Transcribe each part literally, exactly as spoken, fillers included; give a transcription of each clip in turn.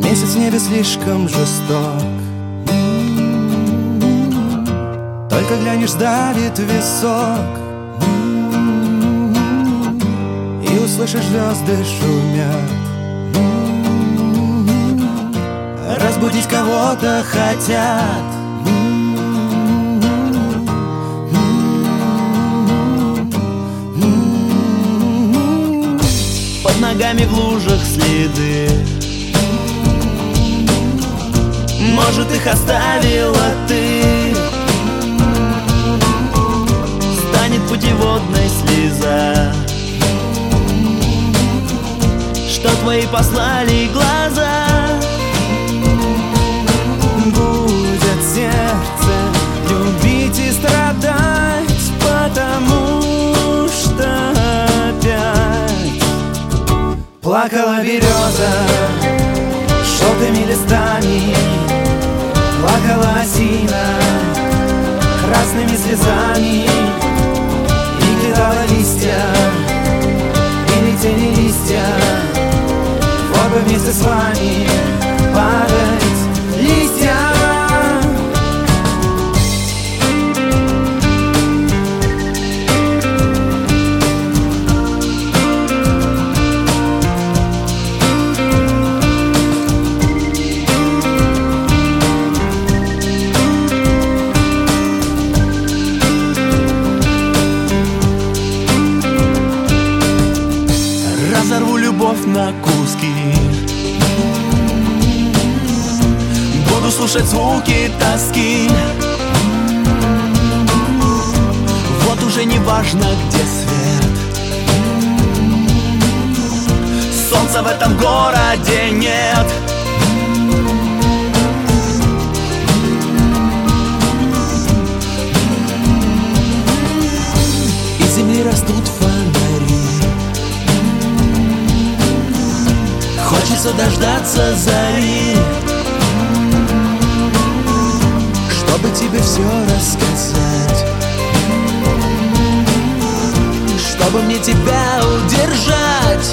Месяц в небе слишком жесток. Только глянешь, сдавит висок, и услышишь, звезды шумят. Разбудить кого-то хотят. Под ногами в лужах следы, может, их оставила ты. Станет путеводной слеза, что твои послали глаза. Будет сердце любить и страдать, потому что опять плакала береза желтыми листами, плакала осина красными слезами, и кидала листья, и летели листья в оба вместе с вами падать листья. Разорву любовь на куски, буду слушать звуки тоски. Вот уже не важно, где свет, солнца в этом городе нет. Из земли растут фонари, хочется дождаться зари, чтобы тебе все рассказать, чтобы мне тебя удержать,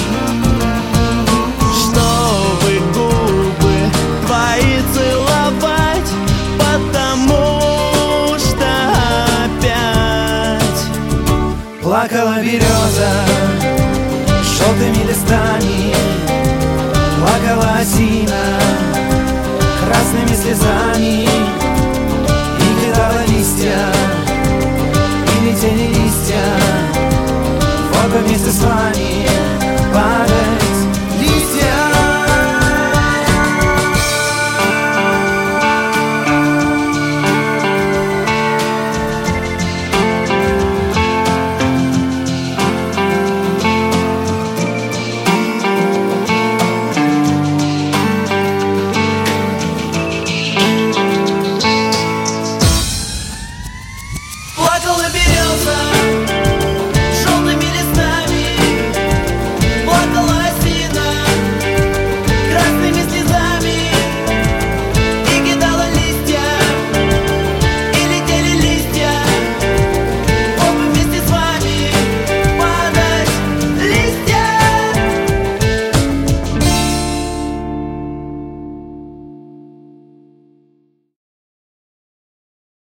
чтобы губы твои целовать, потому что опять плакала береза желтыми листами, плакала осина красными слезами,